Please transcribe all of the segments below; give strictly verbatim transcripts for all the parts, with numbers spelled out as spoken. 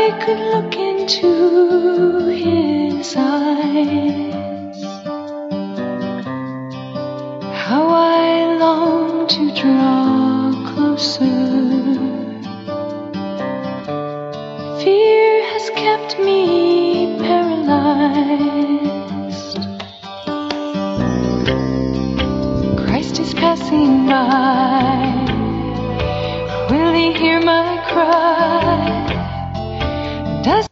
I could look into his eyes, how I long to draw closer. Fear has kept me paralyzed. Christ is passing by. Will he hear my cry? Does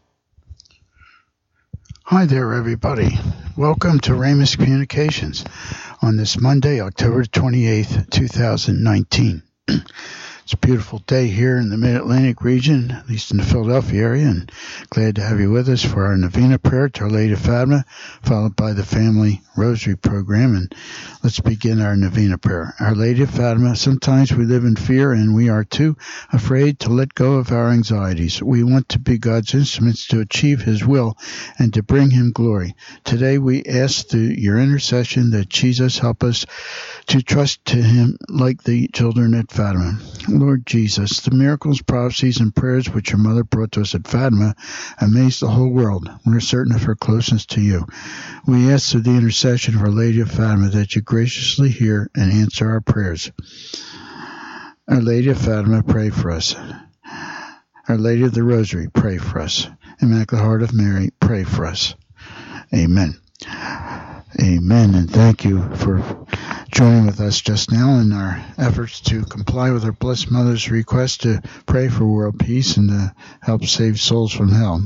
Hi there, everybody. Welcome to Ramus Communications on this Monday, October twenty-eighth, two thousand nineteen. It's a beautiful day here in the Mid-Atlantic region, at least in the Philadelphia area, and glad to have you with us for our Novena prayer to Our Lady of Fatima, followed by the Family Rosary program. And let's begin our Novena prayer. Our Lady of Fatima, sometimes we live in fear, and we are too afraid to let go of our anxieties. We want to be God's instruments to achieve His will and to bring Him glory. Today we ask through your intercession that Jesus help us to trust to Him like the children at Fatima. Lord Jesus, the miracles, prophecies, and prayers which your mother brought to us at Fatima amazed the whole world. We are certain of her closeness to you. We ask through the intercession of Our Lady of Fatima that you graciously hear and answer our prayers. Our Lady of Fatima, pray for us. Our Lady of the Rosary, pray for us. Immaculate Heart of Mary, pray for us. Amen. Amen, and thank you for joining with us just now in our efforts to comply with our Blessed Mother's request to pray for world peace and to help save souls from hell.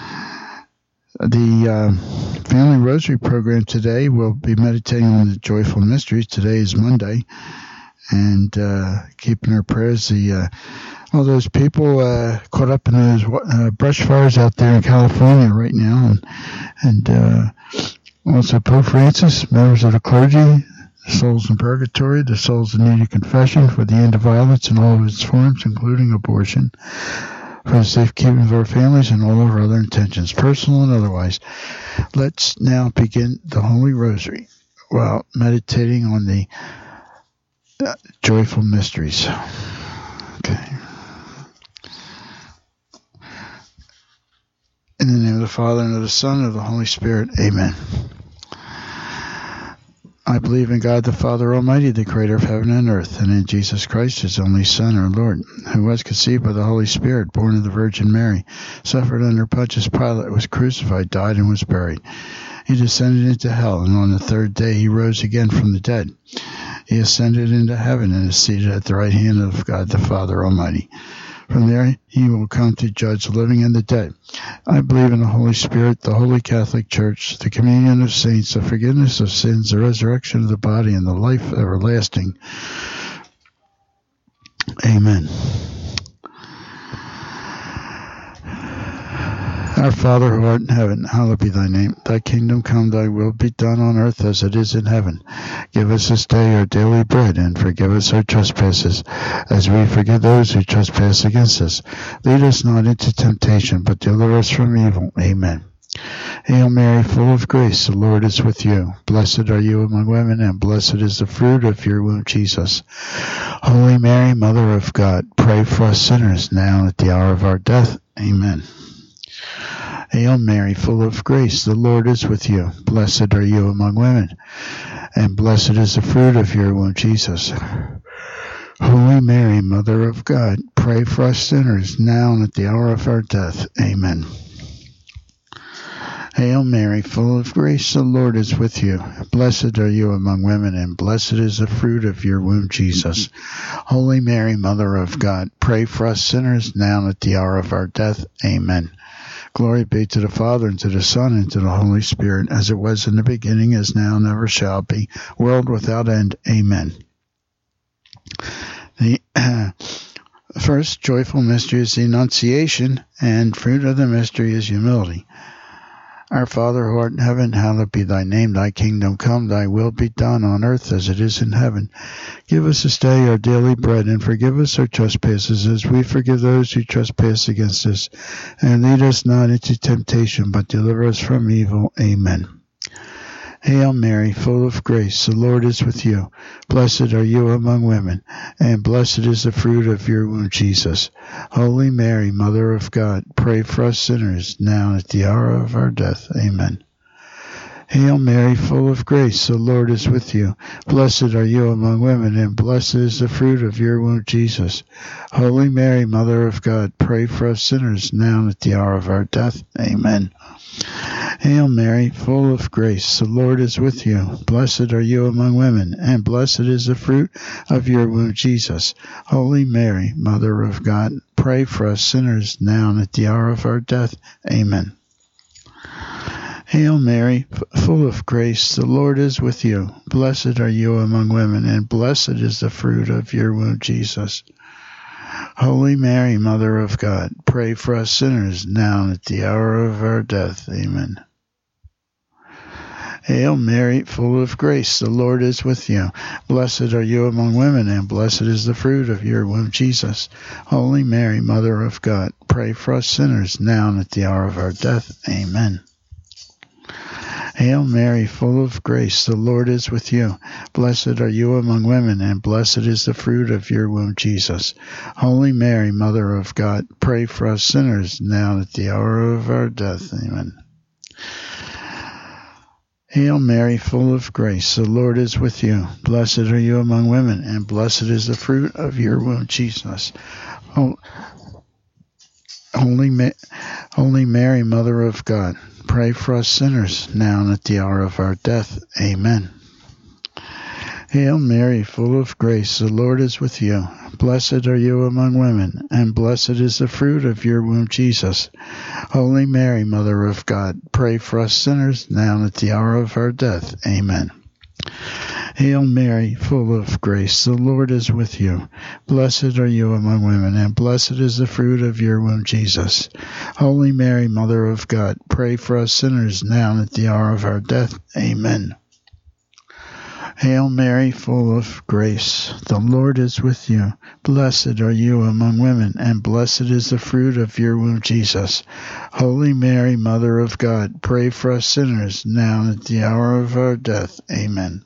The uh, Family Rosary program today will be meditating on the joyful mysteries. Today is Monday, and uh, keeping our prayers the uh, all those people uh, caught up in those uh, brush fires out there in California right now, and and uh, also Pope Francis, members of the clergy, the souls in purgatory, the souls in need of confession for the end of violence in all of its forms, including abortion, for the safekeeping of our families and all of our other intentions, personal and otherwise. Let's now begin the Holy Rosary while meditating on the uh, joyful mysteries. Okay. In the name of the Father, and of the Son, and of the Holy Spirit. Amen. I believe in God the Father Almighty, the Creator of heaven and earth, and in Jesus Christ, His only Son, our Lord, who was conceived by the Holy Spirit, born of the Virgin Mary, suffered under Pontius Pilate, was crucified, died, and was buried. He descended into hell, and on the third day He rose again from the dead. He ascended into heaven and is seated at the right hand of God the Father Almighty. From there He will come to judge the living and the dead. I believe in the Holy Spirit, the Holy Catholic Church, the communion of saints, the forgiveness of sins, the resurrection of the body, and the life everlasting. Amen. Our Father who art in heaven, hallowed be thy name. Thy kingdom come, thy will be done on earth as it is in heaven. Give us this day our daily bread, and forgive us our trespasses, as we forgive those who trespass against us. Lead us not into temptation, but deliver us from evil. Amen. Hail Mary, full of grace, the Lord is with you. Blessed are you among women, and blessed is the fruit of your womb, Jesus. Holy Mary, Mother of God, pray for us sinners, now and at the hour of our death. Amen. Hail Mary, full of grace, the Lord is with you. Blessed are you among women, and blessed is the fruit of your womb, Jesus. Holy Mary, Mother of God, pray for us sinners, now and at the hour of our death. Amen. Hail Mary, full of grace, the Lord is with you. Blessed are you among women, and blessed is the fruit of your womb, Jesus. Holy Mary, Mother of God, pray for us sinners, now and at the hour of our death. Amen. Glory be to the Father, and to the Son, and to the Holy Spirit, as it was in the beginning, is now, and ever shall be, world without end. Amen. The uh, first joyful mystery is the Annunciation, and fruit of the mystery is humility. Our Father who art in heaven, hallowed be thy name. Thy kingdom come, thy will be done on earth as it is in heaven. Give us this day our daily bread, and forgive us our trespasses as we forgive those who trespass against us. And lead us not into temptation, but deliver us from evil. Amen. Hail Mary, full of grace, the Lord is with you. Blessed are you among women, and blessed is the fruit of your womb, Jesus. Holy Mary, Mother of God, pray for us sinners, now and at the hour of our death. Amen. Hail Mary, full of grace, the Lord is with you. Blessed are you among women, and blessed is the fruit of your womb, Jesus. Holy Mary, Mother of God, pray for us sinners, now and at the hour of our death. Amen. Hail Mary, full of grace, the Lord is with you. Blessed are you among women, and blessed is the fruit of your womb, Jesus. Holy Mary, Mother of God, pray for us sinners, now and at the hour of our death. Amen. Hail Mary, full of grace, the Lord is with you. Blessed are you among women, and blessed is the fruit of your womb, Jesus. Holy Mary, Mother of God, pray for us sinners, now and at the hour of our death. Amen. Hail Mary, full of grace, the Lord is with you. Blessed are you among women, and blessed is the fruit of your womb, Jesus. Holy Mary, Mother of God, pray for us sinners, now and at the hour of our death. Amen. Hail Mary, full of grace, the Lord is with you. Blessed are you among women, and blessed is the fruit of your womb, Jesus. Holy Mary, Mother of God, pray for us sinners, now and at the hour of our death. Amen. Hail Mary, full of grace, the Lord is with you. Blessed are you among women, and blessed is the fruit of your womb, Jesus. Holy, Ma- Holy Mary, Mother of God, pray for us sinners, now and at the hour of our death. Amen. Hail Mary, full of grace, the Lord is with you. Blessed are you among women, and blessed is the fruit of your womb, Jesus. Holy Mary, Mother of God, pray for us sinners, now and at the hour of our death. Amen. Hail Mary, full of grace, the Lord is with you. Blessed are you among women, and blessed is the fruit of your womb, Jesus. Holy Mary, Mother of God, pray for us sinners, now and at the hour of our death. Amen. Hail Mary, full of grace, the Lord is with you. Blessed are you among women, and blessed is the fruit of your womb, Jesus. Holy Mary, Mother of God, pray for us sinners, now and at the hour of our death. Amen.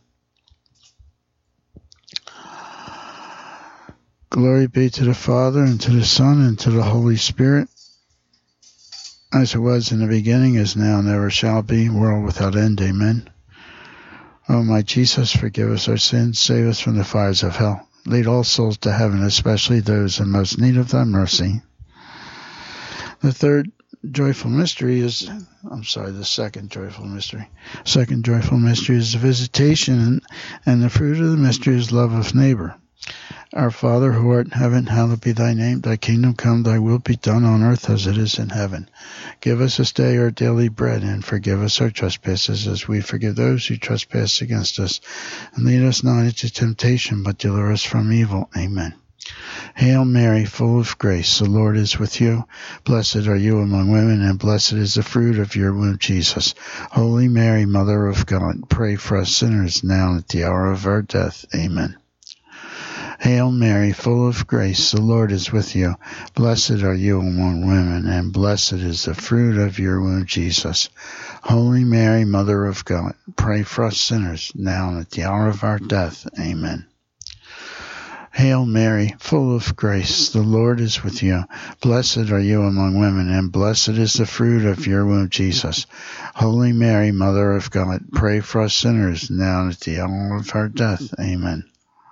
Glory be to the Father, and to the Son, and to the Holy Spirit, as it was in the beginning, is now, and ever shall be, world without end. Amen. O my Jesus, forgive us our sins, save us from the fires of hell. Lead all souls to heaven, especially those in most need of thy mercy. The third joyful mystery is, I'm sorry, the second joyful mystery. Second joyful mystery is the visitation, and the fruit of the mystery is love of neighbor. Our Father, who art in heaven, hallowed be thy name. Thy kingdom come, thy will be done on earth as it is in heaven. Give us this day our daily bread, and forgive us our trespasses as we forgive those who trespass against us. And lead us not into temptation, but deliver us from evil. Amen. Hail Mary, full of grace, the Lord is with you. Blessed are you among women, and blessed is the fruit of your womb, Jesus. Holy Mary, Mother of God, pray for us sinners, now and at the hour of our death. Amen. Hail Mary, full of grace, the Lord is with you. Blessed are you among women, and blessed is the fruit of your womb, Jesus. Holy Mary, Mother of God, pray for us sinners, now and at the hour of our death. Amen. Hail Mary, full of grace, the Lord is with you. Blessed are you among women, and blessed is the fruit of your womb, Jesus. Holy Mary, Mother of God, pray for us sinners, now and at the hour of our death. Amen.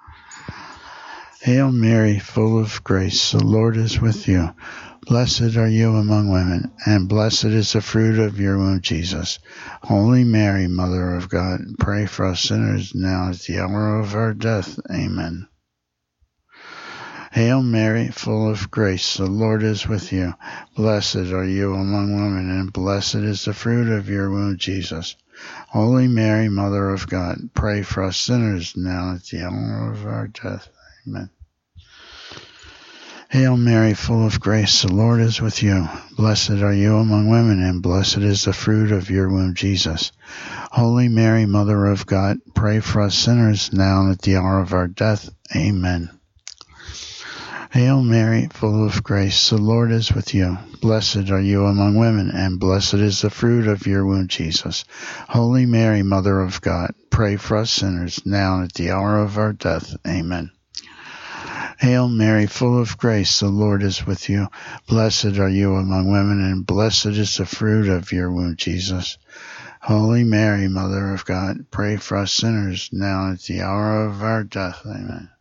Hail Mary, full of grace, the Lord is with you. Blessed are you among women, and blessed is the fruit of your womb, Jesus. Holy Mary, Mother of God, pray for us sinners, now at the hour of our death. Amen. Hail Mary, full of grace, the Lord is with you. Blessed are you among women, and blessed is the fruit of your womb, Jesus. Holy Mary, Mother of God, pray for us sinners, now at the hour of our death. Amen. Hail Mary, full of grace, the Lord is with you. Blessed are you among women, and blessed is the fruit of your womb, Jesus. Holy Mary, Mother of God, pray for us sinners, now and at the hour of our death. Amen. Hail Mary, full of grace, the Lord is with you. Blessed are you among women, and blessed is the fruit of your womb, Jesus. Holy Mary, Mother of God, pray for us sinners, now and at the hour of our death. Amen. Hail Mary, full of grace, the Lord is with you. Blessed are you among women, and blessed is the fruit of your womb, Jesus. Holy Mary, Mother of God, pray for us sinners, now and at the hour of our death. Amen.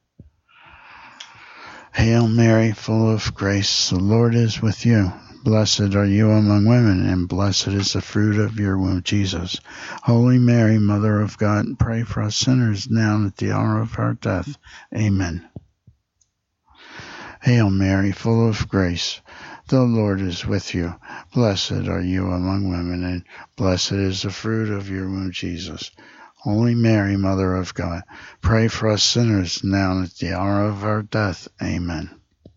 Hail Mary, full of grace, the Lord is with you. Blessed are you among women, and blessed is the fruit of your womb, Jesus. Holy Mary, Mother of God, pray for us sinners, now and at the hour of our death. Amen. Hail Mary, full of grace, the Lord is with you. Blessed are you among women, and blessed is the fruit of your womb, Jesus. Holy Mary, Mother of God, pray for us sinners, now and at the hour of our death. Amen.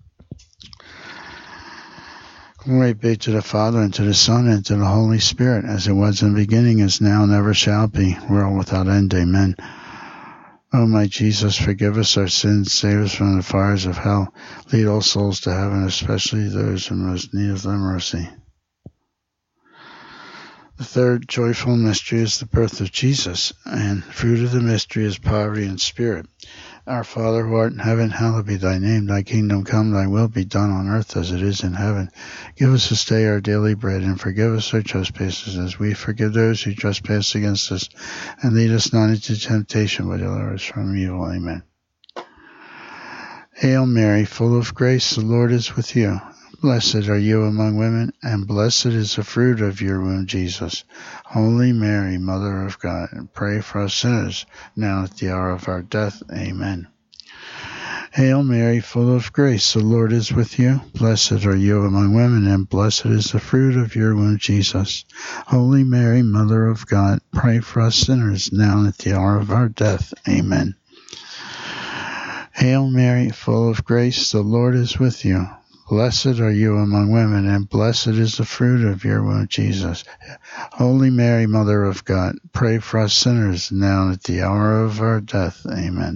Glory be to the Father, and to the Son, and to the Holy Spirit, as it was in the beginning, is now, and ever shall be, world without end. Amen. O my Jesus, forgive us our sins, save us from the fires of hell, lead all souls to heaven, especially those in most need of thy mercy. The third joyful mystery is the birth of Jesus, and the fruit of the mystery is poverty in spirit. Our Father who art in heaven, hallowed be thy name. Thy kingdom come, thy will be done on earth as it is in heaven. Give us this day our daily bread, and forgive us our trespasses as we forgive those who trespass against us. And lead us not into temptation, but deliver us from evil. Amen. Hail Mary, full of grace, the Lord is with you. Blessed are you among women, and blessed is the fruit of your womb, Jesus. Holy Mary, Mother of God, pray for us sinners, now at the hour of our death. Amen. Hail Mary, full of grace, the Lord is with you. Blessed are you among women, and blessed is the fruit of your womb, Jesus. Holy Mary, Mother of God, pray for us sinners, now and at the hour of our death. Amen. Hail Mary, full of grace, the Lord is with you. Blessed are you among women, and blessed is the fruit of your womb, Jesus. Holy Mary, Mother of God, pray for us sinners, now and at the hour of our death. Amen.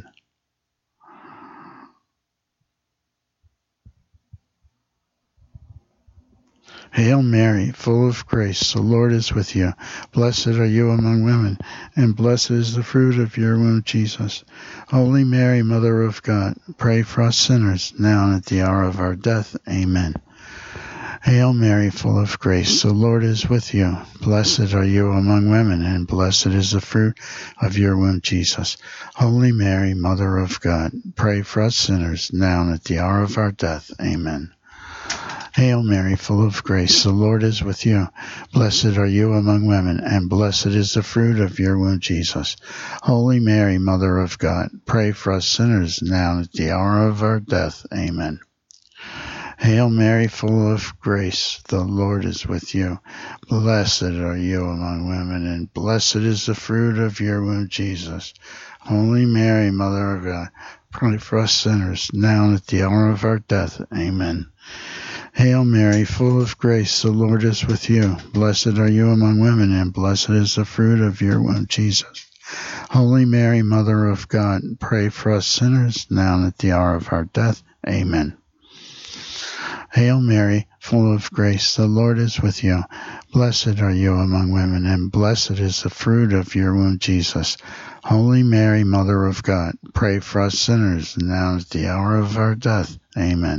Hail Mary, full of grace, the Lord is with you. Blessed are you among women, and blessed is the fruit of your womb, Jesus. Holy Mary, Mother of God, pray for us sinners, now and at the hour of our death. Amen. Hail Mary, full of grace, the Lord is with you. Blessed are you among women, and blessed is the fruit of your womb, Jesus. Holy Mary, Mother of God, pray for us sinners, now and at the hour of our death. Amen. Hail Mary, full of grace, the Lord is with you. Blessed are you among women, and blessed is the fruit of your womb, Jesus. Holy Mary, Mother of God, pray for us sinners, now and at the hour of our death. Amen. Hail Mary, full of grace, the Lord is with you. Blessed are you among women, and blessed is the fruit of your womb, Jesus. Holy Mary, Mother of God, pray for us sinners, now and at the hour of our death. Amen. Hail Mary, full of grace, the Lord is with you. Blessed are you among women, and blessed is the fruit of your womb, Jesus. Holy Mary, Mother of God, pray for us sinners, now and at the hour of our death. Amen. Hail Mary, full of grace, the Lord is with you. Blessed are you among women, and blessed is the fruit of your womb, Jesus. Holy Mary, Mother of God, pray for us sinners, now and at the hour of our death. Amen.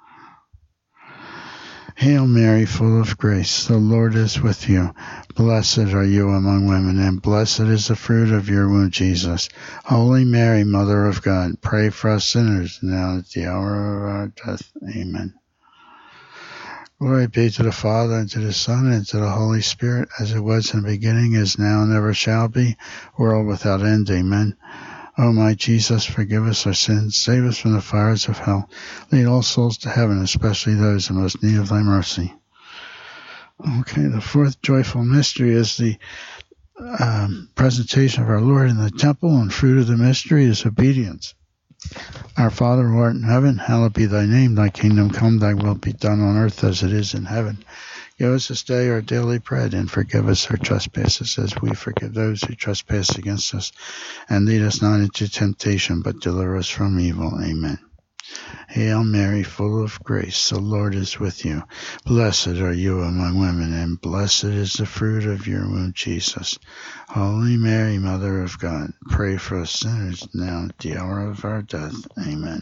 Hail Mary, full of grace, the Lord is with you. Blessed are you among women, and blessed is the fruit of your womb, Jesus. Holy Mary, Mother of God, pray for us sinners, now at the hour of our death. Amen. Glory be to the Father, and to the Son, and to the Holy Spirit, as it was in the beginning, is now, and ever shall be, world without end. Amen. O my Jesus, forgive us our sins, save us from the fires of hell, lead all souls to heaven, especially those in most need of thy mercy. Okay, the fourth joyful mystery is the um, presentation of our Lord in the temple, and fruit of the mystery is obedience. Our Father who art in heaven, hallowed be thy name. Thy kingdom come, thy will be done on earth as it is in heaven. Give us this day our daily bread, and forgive us our trespasses as we forgive those who trespass against us. And lead us not into temptation, but deliver us from evil. Amen. Hail Mary, full of grace, the Lord is with you. Blessed are you among women, and blessed is the fruit of your womb, Jesus. Holy Mary, Mother of God, pray for us sinners now at the hour of our death. Amen.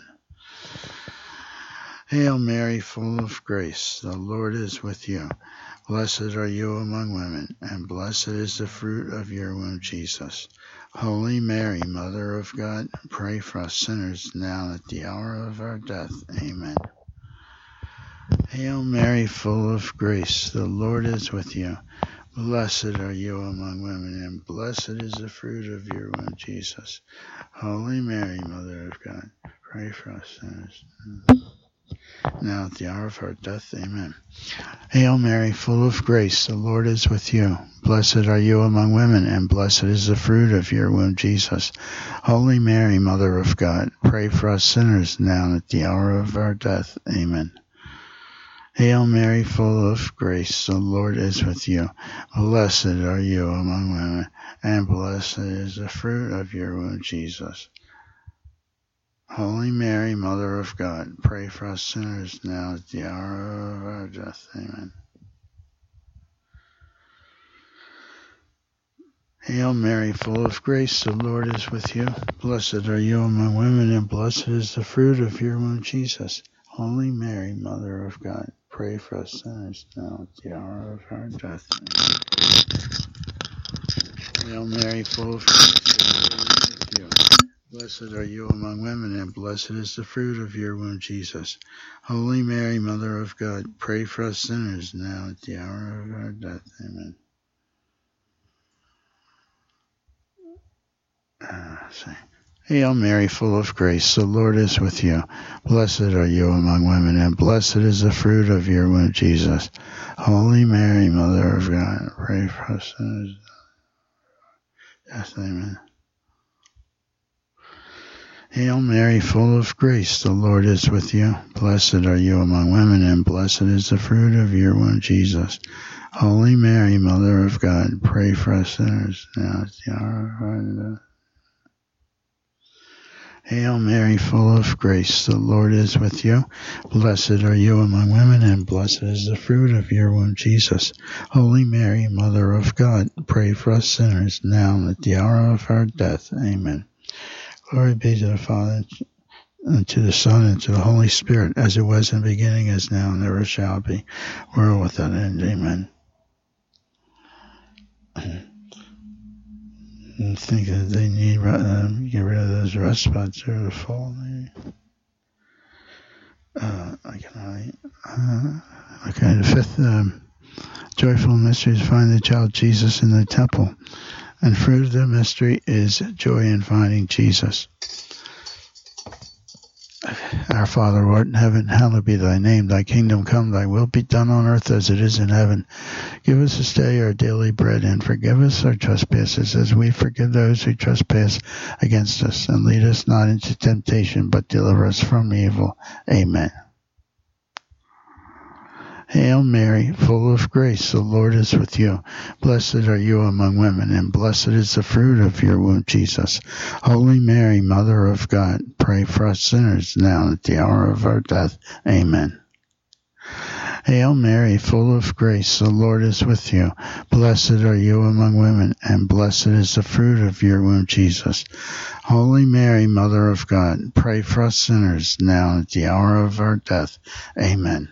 Hail Mary, full of grace, the Lord is with you. Blessed are you among women, and blessed is the fruit of your womb, Jesus. Holy Mary, Mother of God, pray for us sinners now at the hour of our death. Amen. Hail Mary, full of grace, the Lord is with you. Blessed are you among women, and blessed is the fruit of your womb, Jesus. Holy Mary, Mother of God, pray for us sinners now at the hour of our death. Amen. Hail Mary, full of grace, the Lord is with you. Blessed are you among women, and blessed is the fruit of your womb, Jesus. Holy Mary, Mother of God, pray for us sinners now at the hour of our death. Amen. Hail Mary, full of grace, the Lord is with you. Blessed are you among women, and blessed is the fruit of your womb, Jesus. Holy Mary, Mother of God, pray for us sinners now at the hour of our death. Amen. Hail Mary, full of grace, the Lord is with you. Blessed are you among women, and blessed is the fruit of your womb, Jesus. Holy Mary, Mother of God, pray for us sinners now at the hour of our death. Amen. Hail Mary, full of grace, the Lord is with you. Blessed are you among women, and blessed is the fruit of your womb, Jesus. Holy Mary, Mother of God, pray for us sinners now at the hour of our death. Amen. Uh, Hail Mary, full of grace, the Lord is with you. Blessed are you among women, and blessed is the fruit of your womb, Jesus. Holy Mary, Mother of God, pray for us sinners. Yes, amen. Hail Mary, full of grace, the Lord is with you. Blessed are you among women, and blessed is the fruit of your womb, Jesus. Holy Mary, Mother of God, pray for us sinners now at the hour of our death. Hail Mary, full of grace, the Lord is with you. Blessed are you among women, and blessed is the fruit of your womb, Jesus. Holy Mary, Mother of God, pray for us sinners now at the hour of our death. Amen. Glory be to the Father, and to the Son, and to the Holy Spirit, as it was in the beginning, is now, and ever shall be, world without end. Amen. I think that they need to uh, get rid of those rust spots or the fall, maybe. Uh, I can uh, okay, the fifth um, joyful mystery is find the child Jesus in the temple. And fruit of the mystery is joy in finding Jesus. Our Father, who art in heaven, hallowed be thy name. Thy kingdom come, thy will be done on earth as it is in heaven. Give us this day our daily bread, and forgive us our trespasses as we forgive those who trespass against us. And lead us not into temptation, but deliver us from evil. Amen. Hail Mary, full of grace, the Lord is with you. Blessed are you among women, and blessed is the fruit of your womb, Jesus. Holy Mary, Mother of God, pray for us sinners now at the hour of our death. Amen. Hail Mary, full of grace, the Lord is with you. Blessed are you among women, and blessed is the fruit of your womb, Jesus. Holy Mary, Mother of God, pray for us sinners now at the hour of our death. Amen.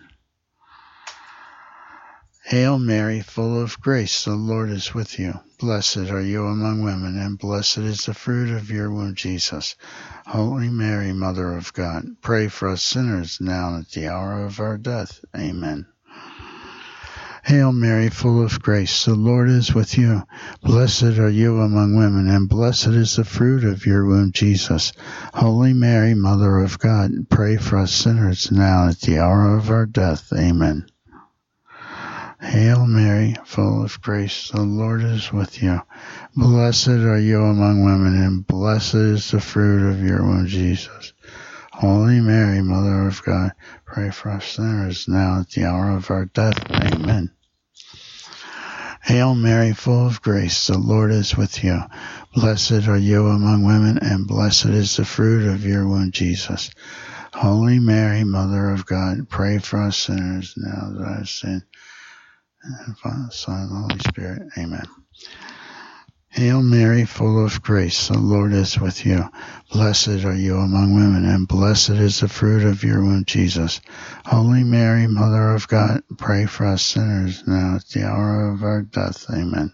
Hail Mary, full of grace, the Lord is with you. Blessed are you among women, and blessed is the fruit of your womb, Jesus. Holy Mary, Mother of God, pray for us sinners now at the hour of our death. Amen. Hail Mary, full of grace, the Lord is with you. Blessed are you among women, and blessed is the fruit of your womb, Jesus. Holy Mary, Mother of God, pray for us sinners now at the hour of our death. Amen. Hail Mary, full of grace, the Lord is with you. Blessed are you among women, and blessed is the fruit of your womb, Jesus. Holy Mary, Mother of God, pray for us sinners now at the hour of our death. Amen. Hail Mary, full of grace, the Lord is with you. Blessed are you among women, and blessed is the fruit of your womb, Jesus. Holy Mary, Mother of God, pray for us sinners now that I've sinned. And Father, Son, and Holy Spirit. Amen. Hail Mary, full of grace, the Lord is with you. Blessed are you among women, and blessed is the fruit of your womb, Jesus. Holy Mary, Mother of God, pray for us sinners now at the hour of our death. Amen.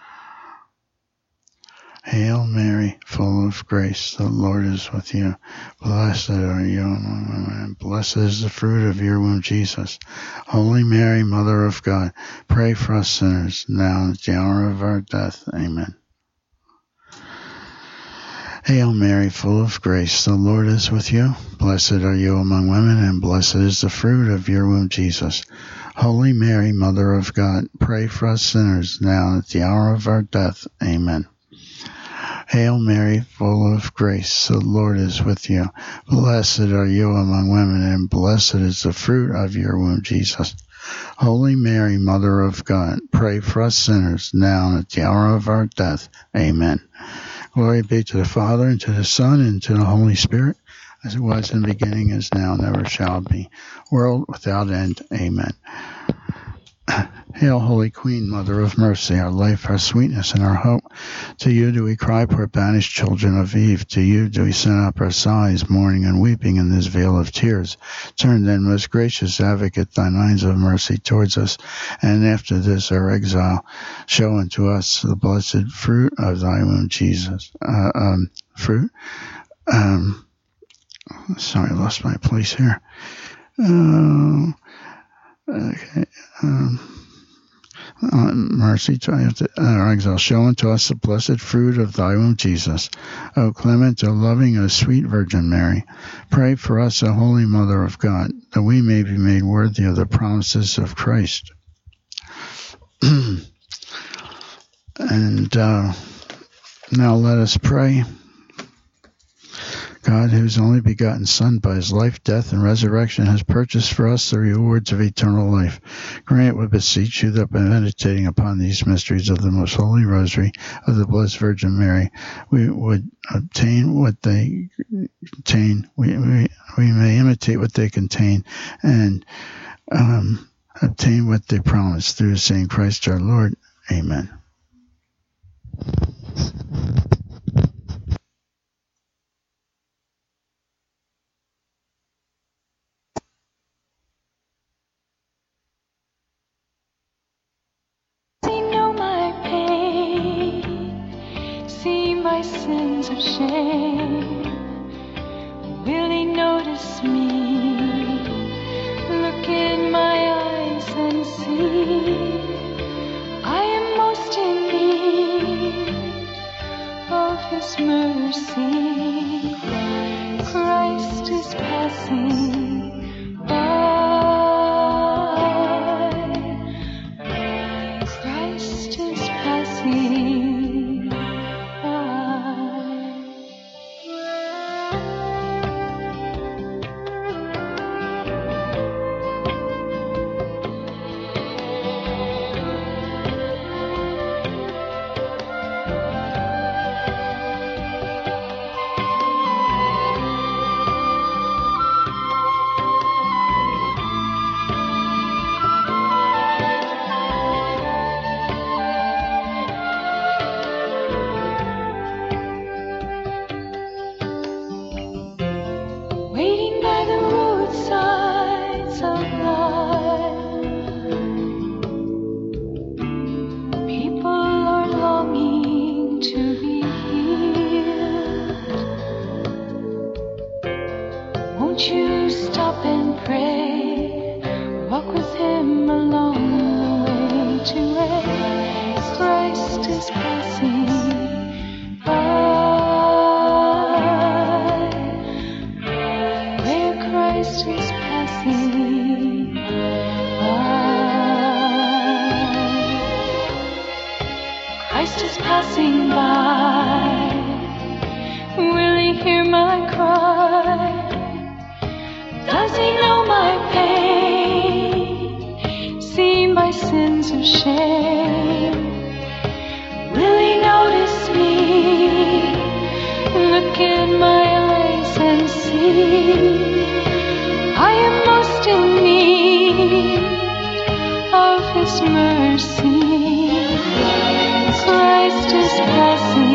Hail Mary, full of grace, the Lord is with you. Blessed are you among women, and blessed is the fruit of your womb, Jesus. Holy Mary, Mother of God, pray for us sinners now at the hour of our death. Amen. Hail Mary, full of grace, the Lord is with you. Blessed are you among women, and blessed is the fruit of your womb, Jesus. Holy Mary, Mother of God, pray for us sinners now at the hour of our death. Amen. Hail Mary, full of grace, the Lord is with you. Blessed are you among women, and blessed is the fruit of your womb, Jesus. Holy Mary, Mother of God, pray for us sinners now and at the hour of our death. Amen. Glory be to the Father, and to the Son, and to the Holy Spirit, as it was in the beginning, is now, and ever shall be, world without end. Amen. Hail, Holy Queen, Mother of Mercy, our life, our sweetness, and our hope. To you do we cry, poor banished children of Eve. To you do we send up our sighs, mourning and weeping in this vale of tears. Turn then, most gracious Advocate, thine eyes of mercy towards us, and after this our exile, show unto us the blessed fruit of thy womb, Jesus. Uh, um, fruit? Um, sorry, I lost my place here. Uh, okay. Um, Uh, mercy, triumph, our exile, show unto us the blessed fruit of thy womb, Jesus. O clement, O loving, O sweet Virgin Mary, pray for us, O Holy Mother of God, that we may be made worthy of the promises of Christ. And uh, now let us pray. God, whose only begotten Son, by his life, death, and resurrection, has purchased for us the rewards of eternal life, grant, we beseech you, that by meditating upon these mysteries of the most holy rosary of the Blessed Virgin Mary, we would obtain what they contain, we, we, we may imitate what they contain, and um, obtain what they promise, through the same Christ our Lord. Amen. My sins of shame, will he notice me? Look in my eyes and see I am most in need of his mercy. Christ is passing by. Christ is passing. Look in my eyes and see I am most in need of His mercy. Christ is passing.